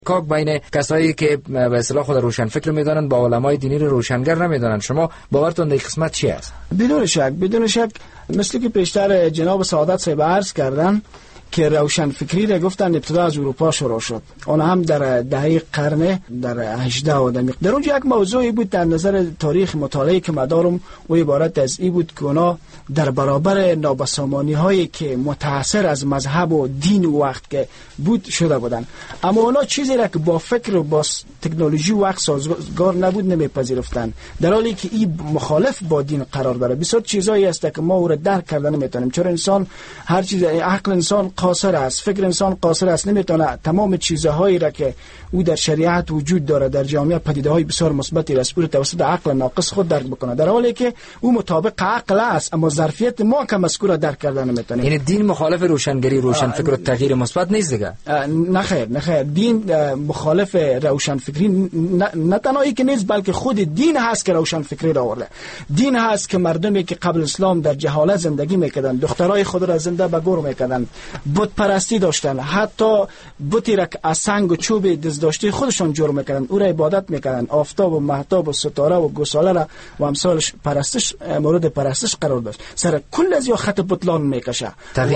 کاک بین کسایی که به اصطلاح خود روشن فکر میدانن با علمای دینی رو روشنگر نمیدانن. شما باورتون در این قسمت چی است؟ بدون شک مثل که پیشتر جناب سعادت صاحب عرض کردن که روشن فکری را گفتن ابتدا از اروپا شروع شد، اون هم در دهه قرن در 18 و در اونجا یک موضوعی بود در نظر تاریخ مطالعه که مدارم و عبارت از این بود که اونا در برابر نابسامانی هایی که متأثر از مذهب و دین و وقت که بود شده بودن، اما اونا چیزی را که با فکر و با تکنولوژی وقت سازگار نبود نمیپذیرفتن، در حالی که این مخالف با دین قرار داره. بسیار چیزایی هست که ما او را درک کردن نمیتونیم، چرا انسان هر چیز، عقل انسان قاصر است، فکر انسان قاصر است، نمیتونه تمام چیزهایی را که او در شریعت وجود داره در جامعه پدیده‌های بسیار مثبتی را از توسط عقل ناقص خود درک بکنه، در حالی که او مطابق عقل است اما ظرفیت ما که مذکور درک کردن نمیتونه. یعنی دین مخالف روشنگری روشن فکر و تغییر مثبت نیست دیگه؟ نه خیر، دین مخالف روشن فکری نه تنهایی که نیست، بلکه خود دین هست که روشن فکری را آورده. دین هست که مردمی که قبل اسلام در جهالت زندگی میکردن، دخترای خود را زنده به گور میکردن، بت پرستی داشتن، حتی بتی را از سنگ و چوب دزداشتی خودشان جور میکردن، او را عبادت میکردن، آفتاب و مهتاب و ستاره و گوساله را و امثالش پرستش مورد پرستش قرار داشت. سر کل از یا خط بطلان میکشه،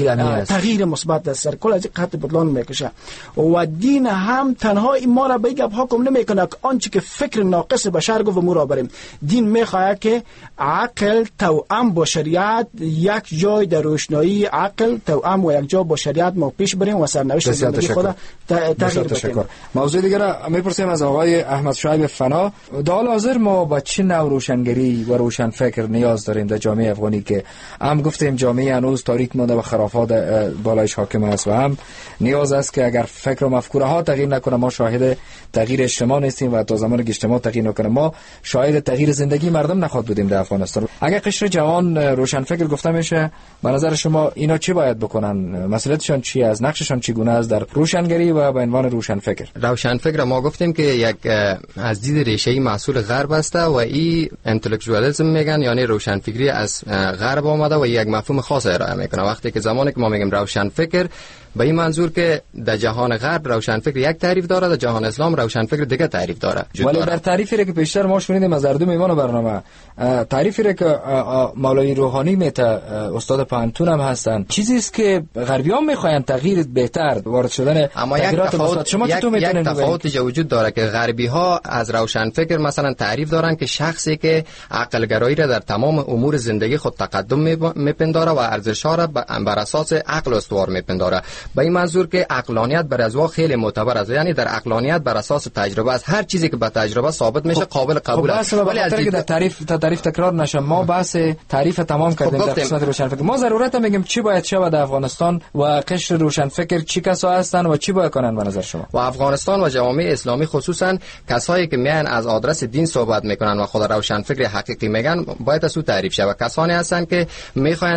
تغییر مثبت است، سر کل از خط بطلان میکشه. و دین هم تنها ما را به گپ حکم نمیکنه که آنچه که فکر ناقص بشر گفت ما را بریم. دین میخواد که عقل توأم با شریعت یک جای در روشنایی عقل توأم و یک جا با شریعت ما پیش بریم و سرنوشت زندگی خود تغییر بدیم. موضوع دیگه را میپرسیم از آقای احمد شعیب فنا. در حال حاضر ما با چه نوع روشنگری و روشن فکر نیاز داریم در جامعه افغانی که هم گفتیم جامعه هنوز تاریک مانده و خرافات بالایش حاکم است و هم نیاز است که اگر فکر و مفکوره ها تغییر نکنه ما شاهد تغییر اجتماع نیستیم و تا زمانی که اجتماع تغییر نکنه ما شاهد تغییر زندگی مردم نخواهد بودیم در افغانستان. اگر قشر جوان روشن فکر گفته میشه، به نظر شما اینا چی باید بکنن؟ مسئولیتشان چی است؟ نقششان چگونه است در روشنگری و به عنوان روشن فکر؟ روشن فکر ما گفتیم که یک از دید ریشه‌ای محصول غرب است و این انتלקچوالیسم میگن، یعنی روشن فکری از غرب آمده و یک مفهوم خاص ارائه میکنه. وقتی که زمانی که ما میگیم روشن فکر به این منظور که در جهان غرب روشن فکر یک تعریف داره، در جهان اسلام روشن فکر دیگه تعریف داره. ولی در تعریفی که پیشتر ما شنیدیم از اردو میوان برنامه، تعریفی که مولوی روحانی میته استاد پانتون هم هستن، چیزی است که غربیان میخواین تغییر بهتر وارد شدن اما یک تفاوت وجود داره که غربی ها از روشن فکر مثلا تعریف دارن که شخصی که عقل گرایی را در تمام امور زندگی خود تقدم میپنداره و ارزش ها را بر اساس عقل استوار میپنداره. به این منظور که عقلانیت بر ازوا خیلی معتبر است، یعنی در عقلانیت بر اساس تجربه است، هر چیزی که با تجربه ثابت میشه قابل قبول است. ولی از در تعریف تکرار نشه، ما بحث تعریف تمام کردیم در قسمت روشن فکر. ما ضرورت میگیم چی باید شود در افغانستان و قشر روشن فکر چی کسا هستن و چی باید کنن به نظر شما؟ و افغانستان و جامعه اسلامی خصوصا کسایی که میان از آدرس دین صحبت میکنن و خود روشن فکر حقیقی میگن باید از او تعریف شه و کسانی هستن که میخواین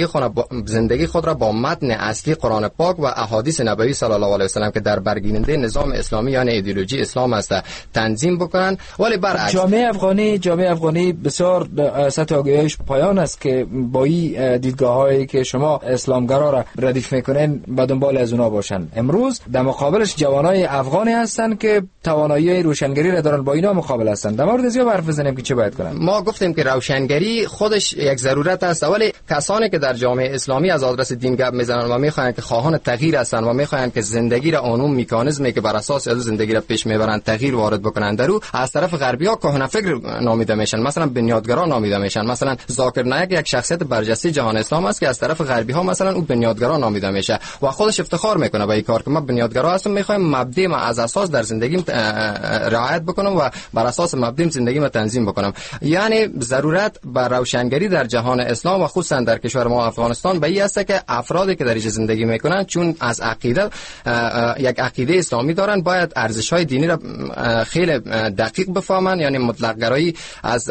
زندگی خود را با متن اصلی قرآن پاک و احادیث نبوی صلی الله علیه و سلم که در برگیرنده نظام اسلامی یعنی ایدئولوژی اسلام است تنظیم بکنن. ولی برعکس جامعه افغانی بسیار سطح آگاهیش پایان است که با این دیدگاه‌هایی که شما اسلامگرا را ردیف میکنین به دنبال از اونها باشن. امروز در مقابلش جوانای افغانی هستن که توانایی روشنگری را دارن، با اینا مقابل هستن. در مورد زیاد حرف بزنیم که چه باید کنن. ما گفتیم که روشنگری خودش یک ضرورت است، ولی کسانی که در جامعه اسلامی از آدرس دین گپ میزنن و میخواین که خواهان تغییر هستن و میخواین که زندگی را اون مکانیزمی که بر اساس از زندگی را پیش میبرن تغییر وارد بکنن، در او از طرف غربی‌ها کهنه فکر نامیده میشن، مثلا بنیادگرا نامیده میشن. مثلا ذاکر نایک یک شخصیت برجسته جهان اسلام است که از طرف غربی‌ها مثلا او بنیادگرا نامیده میشه و خودش افتخار میکنه به این کار که ما بنیادگرا هستم، میخوایم مبدأ ما از اساس در زندگیم رعایت بکنم و بر اساس مبدأ زندگیم تنظیم بکنم. یعنی ضرورت بر روشنگری در جهان اسلام و خصوصا در کشور ما افغانستان به این است که افرادی که در اینجا زندگی میکنن چون از عقیده یک عقیده اسلامی دارن باید ارزش‌های دینی را خیلی دقیق بفهمن، یعنی مطلق گرایی از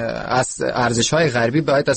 ارزش‌های غربی باید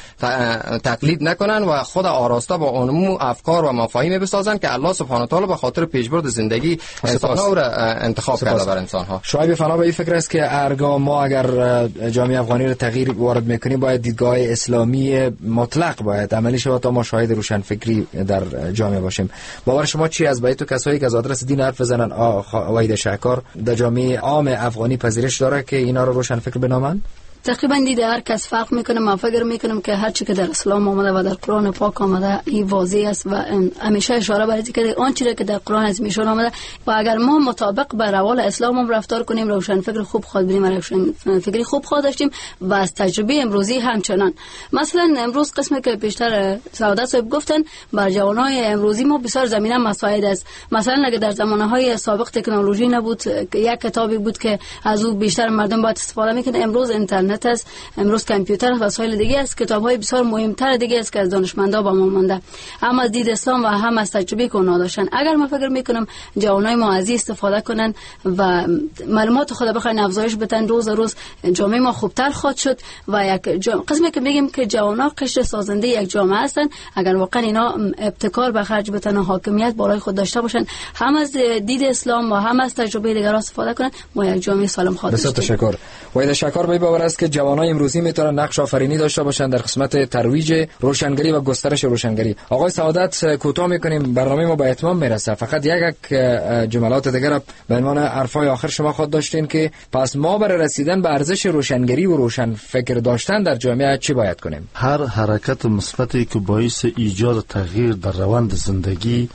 تقلید نکنن و خود آراسته با عموم افکار و مفاهیم بسازن که الله سبحانه و تعالی به خاطر پیشبرد زندگی انسان‌ها را انتخاب انتخاب کرده بر انسان ها. شعیب فنا به این فکر است که ارگاه ما اگر جامعه افغانی رو تغییر وارد میکنیم باید دیدگاه اسلامی مطلق باید عملی شود تا ما شاهد روشن فکری در جامعه باشیم. باور شما چی از باید تو کسایی که از آدرس دین حرف بزنن وحید شکار در جامعه عام افغانی پذیرش داره که اینا رو روشن فکر بنامند؟ تقریبا دیده هر کس فرق میکنه. من فکر میکنم که هر چی که در اسلام آمده و در قرآن پاک آمده این واضح است و همیشه اشاره بر اینکه آن چیزی که در قرآن از میشون آمده و اگر ما مطابق به روال اسلام هم رفتار کنیم روشن فکر خوب خود بودیم، روشن فکری خوب خود داشتیم و از تجربه امروزی همچنان. مثلا امروز قسمی که بیشتر سعادت صاحب گفتن بر جوانای امروزی ما بسیار زمینه مساعد است. مثلا اگر در زمانهای سابق تکنولوژی نبود، یک کتابی بود که از او بیشتر مردم باید استفاده میکنه، امروز اینترنت است، امروز کامپیوتر و وسایل دیگه است، کتاب‌های بسیار مهمتر دیگه است که از دانشمندا با ما مونده، هم از دید اسلام و هم از تجربه که اونا داشتن. اگر من فکر میکنم جوانای ما از استفاده کنن و معلومات خود بخواین افزایش بدن، روز روز جامعه ما خوبتر خواهد شد و یک قسمی که میگیم که جوانا قشر سازنده یک جامعه هستن. اگر واقعا اینا ابتکار به خرج بدن و حاکمیت بالای خود داشته باشن، هم از دید اسلام و هم از تجربه دیگران استفاده کنن، ما یک جامعه سالم خواهد داشت. بسیار تشکر. وحید شکار به باور است که جوانای امروزی میتونن نقش آفرینی داشته باشن در قسمت ترویج روشنگری و گسترش روشنگری. آقای سعادت، کوتاه میکنیم، برنامه ما به اتمام میرسه. فقط یک جملات دیگر به عنوان حرفای آخر شما خود داشتین که پس ما برای رسیدن به ارزش روشنگری و روشن فکر داشتن در جامعه چی باید کنیم؟ هر حرکت مثبتی که باعث ایجاد تغییر در روند زندگی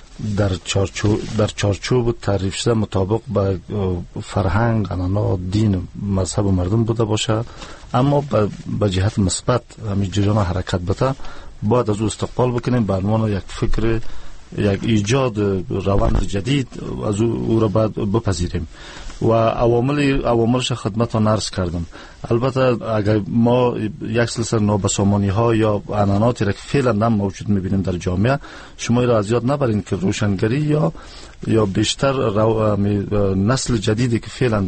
در چارچوب تعریف شده مطابق به فرهنگ، عنعنات، دین، مذهب و مردم بوده باشه، اما به جهت مثبت همین جریان حرکت بده، باید از او استقبال بکنیم به عنوان یک فکر، یک ایجاد روند جدید، از او را باید بپذیریم و عواملش خدمتتان عرض کردم. البته اگر ما یک سلسله نابسامانی ها یا عنعناتی را که فعلا هم موجود میبینیم در جامعه، شما را از یاد نبرین که روشنگری یا بیشتر نسل جدیدی که فعلا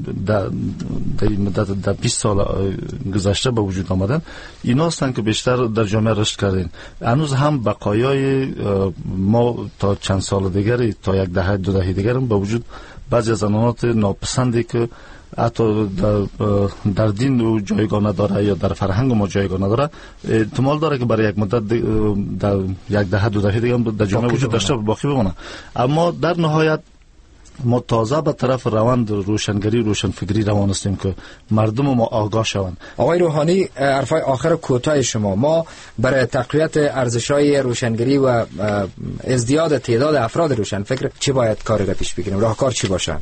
در مدت 20 سال گذشته به وجود آمدن، اینا هستند که بیشتر در جامعه رشد کردن. هنوز هم بقایای ما تا چند سال دیگری، تا یک دهه دو دهه دیگر هم به وجود بعضی از عنعنات ناپسندی که حتی در دین او جایگاه نداره یا در فرهنگ ما جایگاه نداره، احتمال داره که برای یک مدت در یک دهه دو دهه دیگه در جامعه وجود داشته باقی بمونه. اما در نهایت ما تازه به طرف روند روشنگری، روشنفکری روان هستیم که مردم ما آگاه شوند. آقای روحانی، حرفای آخر کوتاه شما، ما برای تقویت ارزش‌های روشنگری و ازدیاد تعداد افراد روشنفکر چی باید کاری را پیش بگیریم؟ راهکار چی باشه؟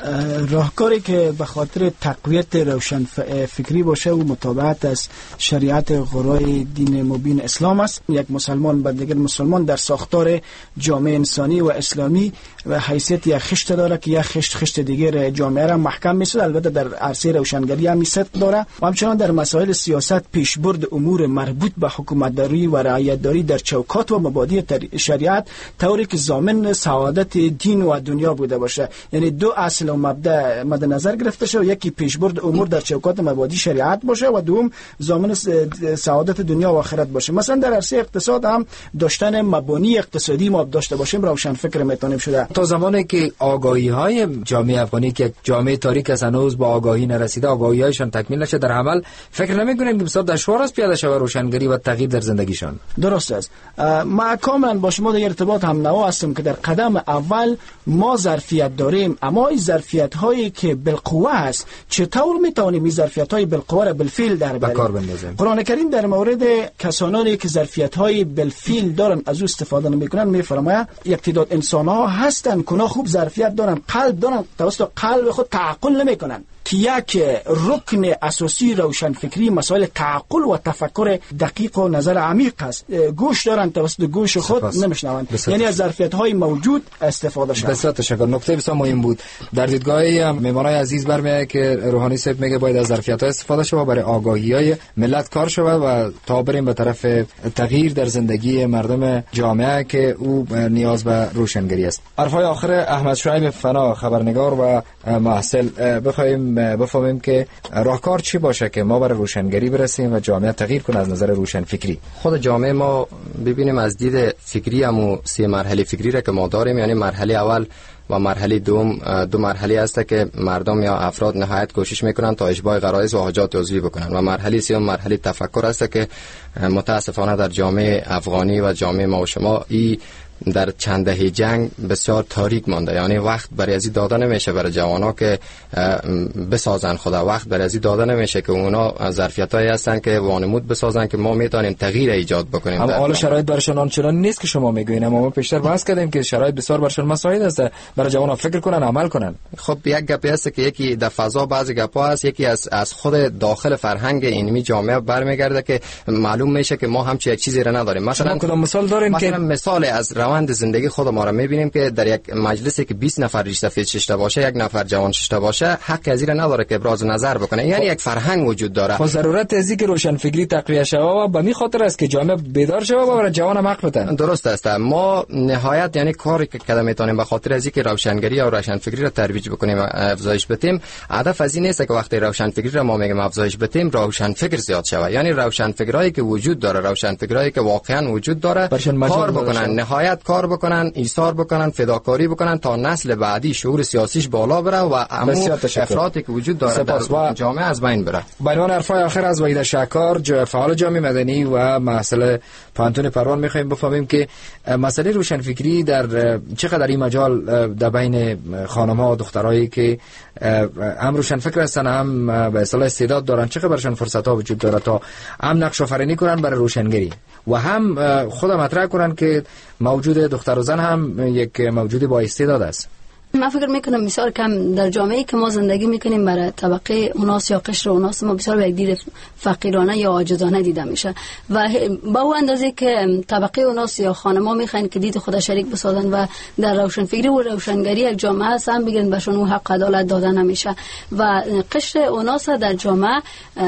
راهکاری که به خاطر تقویت روشن فکری باشه و مطابقت از شریعت غرای دین مبین اسلام است. یک مسلمان به دیگر مسلمان در ساختار جامعه انسانی و اسلامی و حیثیت یک خشت داره که یک خشت دیگر جامعه را محکم می‌سازد. البته در عرصه روشنگری هم صدق داره و همچنان در مسائل سیاست پیشبرد امور مربوط به حکومتداری و رعایتداری در چوکات و مبادی شریعت طوری که ضامن سعادت دین و دنیا بوده باشه. یعنی دو اصل و مبدا مد نظر گرفته شده، یکی پیشبرد امور در چوکات مبادی شریعت باشه و دوم ضامن سعادت دنیا و آخرت باشه. مثلا در عرصه اقتصاد هم داشتن مبانی اقتصادی ما داشته باشیم روشن فکر میتونیم شده. تا زمانی که آگاهی های جامعه افغانی که جامعه تاریک است هنوز با آگاهی نرسیده، آگاهی هایشان تکمیل نشه در عمل، فکر نمیکنیم که بسیار دشوار است پیاده شود روشنگری و تغییر در زندگیشان. درست است. ما کاملا با شما در ارتباط هم نوا هستم که در قدم اول ما ظرفیت داریم، اما این ظرفیت هایی که بالقوه است چطور میتونیم این ظرفیت های بالقوه را بالفعل در بیاریم؟ قرآن کریم در مورد کسانی که ظرفیت های بالفعل دارن از او استفاده نمیکنن میفرماید یک تعداد انسان ها هستن که خوب ظرفیت دارن، قلب دارن، توسط قلب خود تعقل نمیکنن که یک رکن اساسی روشن فکری مسائل تعقل و تفکر دقیق و نظر عمیق است. گوش دارن، توسط گوش خود نمیشنوند، یعنی از ظرفیت های موجود استفاده شود. بسیار تشکر. نکته بسیار مهم بود. در دیدگاه مهمانای عزیز برمیاد که روحانی صاحب میگه باید از ظرفیت ها استفاده شود برای آگاهی های ملت کار شود و تا بریم به طرف تغییر در زندگی مردم جامعه که او نیاز به روشنگری است. حرفای آخر احمد شعیب فنا، خبرنگار و محصل، بخوایم بفهمیم که راهکار چی باشه که ما برای روشنگری برسیم و جامعه تغییر کنه از نظر روشن فکری. خود جامعه ما ببینیم از دید فکری همو 3 مرحله فکری را که ما داریم. یعنی مرحله اول و مرحله دوم دو مرحله است که مردم یا افراد نهایت کوشش میکنن تا اشباع غرایز و حاجات عضوی بکنن و مرحله سوم مرحله تفکر است که متاسفانه در جامعه افغانی و جامعه ما و شما در چند دهه جنگ بسیار تاریک مانده. یعنی وقت برای ازی داده نمیشه برای جوانا که بسازن خدا، وقت برای ازی داده نمیشه که اونا ظرفیتایی هستن که وانمود بسازن که ما میتونیم تغییر ایجاد بکنیم. اما حالا شرایط برشان آنچنان نیست که شما میگوین، اما ما پیشتر بحث کردیم که شرایط بسیار برشان مساعد است برای جوانا فکر کنن، عمل کنن. خب یک گپی است که یکی در فضا بعضی گپا هست، یکی از خود داخل فرهنگ اینمی جامعه برمیگرده که معلوم میشه که ما همچین یک چیزی را نداریم. مثلا کدام مثال دارین که مثال از روند زندگی خود ما را میبینیم که در یک مجلسی که 20 نفر ریش سفید ششته باشه، یک نفر جوان ششته باشه، حق از این نداره که ابراز نظر بکنه. یعنی یک فرهنگ وجود داره. خب ضرورت از اینکه روشن فکری تقویت شود و به می خاطر است که جامعه بیدار شود و برای جوان حق بدن. درست است. ما نهایت یعنی کاری که کردن میتونیم به خاطر از اینکه روشنگری و روشن فکری را ترویج بکنیم و افزایش بدیم. هدف از این نیست که وقتی روشن فکری را ما میگیم افزایش بدیم روشن فکر زیاد شود. یعنی روشن فکرایی که وجود داره، روشن فکرایی که واقعا وجود داره کار بکنن، نهایت کار بکنن، ایثار بکنن، فداکاری بکنن تا نسل بعدی شعور سیاسیش بالا بره و افرادی که وجود داره در جامعه از بین بره. به عنوان حرفای آخر از وحید شهکار، فعال جامعه مدنی و مسئله پانتون پروان، می‌خوایم بفهمیم که مسئله روشنفکری در چقدر این مجال در بین خانم‌ها و دخترایی که هم روشنفکر هستن هم به اصطلاح استعداد دارن، چقدر برشان فرصت‌ها وجود داره تا هم نقش آفرینی کنن برای روشنگری و هم خود مطرح کنن که موجود دختر و زن هم یک موجود با استعداد است. من فکر میکنم بسیار کم در جامعه‌ای که ما زندگی میکنیم برای طبقه اوناس یا قشر اوناس ما بسیار به یک دید فقیرانه یا عاجزانه دیده میشه و با اون اندازه که طبقه اوناس یا خانم‌ها میخواین که دید خود شریک بسازن و در روشنفکری و روشنگری یک جامعه هست هم بگن بهشون اون حق عدالت داده نمیشه و قشر اوناس در جامعه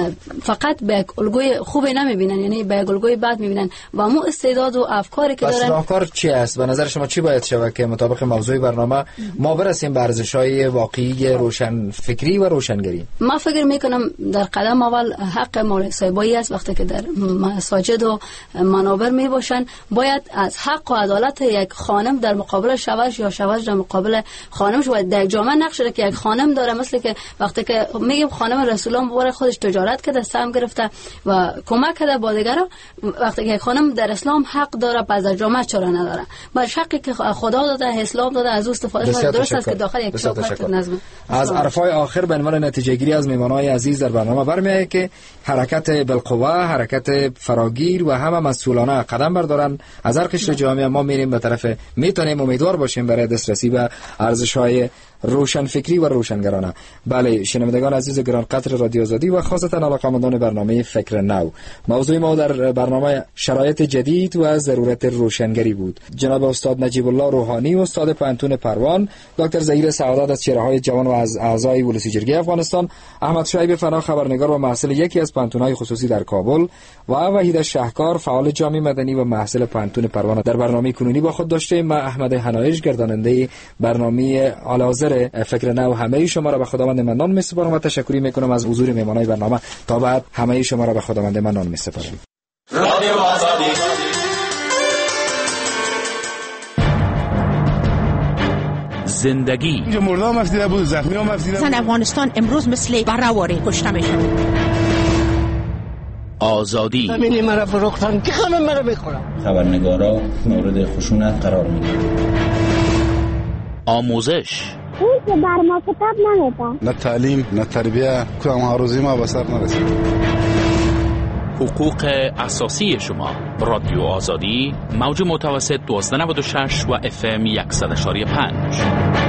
فقط به یک الگوی خوبی نمیبینن، یعنی به یک الگوی بد میبینن و مو استعداد و افکاری که دارن. راهکار چی است به نظر شما؟ چی باید شود که مطابق موضوع برنامه ما برسیم به ارزش‌های واقعی روشن فکری و روشنگری؟ ما فکر میکنم در قدم اول حق مولوی صاحبایی است. وقتی که در مساجد و منابر می باشن باید از حق و عدالت یک خانم در مقابل شوهرش یا شوهر در مقابل خانمش و در جامعه نقش که یک خانم داره. مثل که وقتی که میگیم خانم رسول الله مبارک خودش تجارت کرده، سهم گرفته و کمک کرده با دیگران، وقتی که یک خانم در اسلام حق داره پس در جامعه چرا نداره؟ باید حقی که خدا داده، اسلام داده، از او استفاده کنه. درست است که داخل یک نظم. از عرفای آخر به عنوان نتیجه گیری از میهمانای عزیز در برنامه برمیآید که حرکت بالقوه، حرکت فراگیر و همه مسئولانه قدم بردارن. از هر قشر جامعه ما میریم به طرف، میتونیم امیدوار باشیم برای دسترسی به ارزش‌های روشن فکری و روشنگرانه. بله شنوندگان عزیز گران قدر رادیو آزادی و خاصتا علاقه‌مندان برنامه فکر نو، موضوع ما در برنامه شرایط جدید و ضرورت روشنگری بود. جناب استاد نجیب الله روحانی، استاد پانتون پروان، دکتر ظهیر سعادت از چهره‌های جوان و از اعضای ولسی جرگه افغانستان، احمد شعیب فنا خبرنگار و محصل یکی از پانتون‌های خصوصی در کابل و وحید شهکار فعال جامعه مدنی و محصل پانتون پروان در برنامه کنونی با خود داشته. ما احمد حنایش گرداننده برنامه آلازر فکر نو همه شما را به خداوند منان می‌سپارم و تشکر می‌کنم از حضور مهمانای برنامه. تا بعد همه شما را به خداوند منان می‌سپارم. رادیو آزادی. زندگی اینجا مردم مفیده بود، زخمی هم مفیده بود. افغانستان امروز مثل برآواره کشته میشه. آزادی همین مرا فروختن که همه مرا بخورم. خبرنگارا مورد خشونت قرار میگیرن. آموزش اون که بر ما کتاب نمیده، نه تعلیم نه تربیه، کدام هاروزی ما به سر نرسید. حقوق اساسی شما. رادیو آزادی، موج متوسط 1296 و FM 100.5.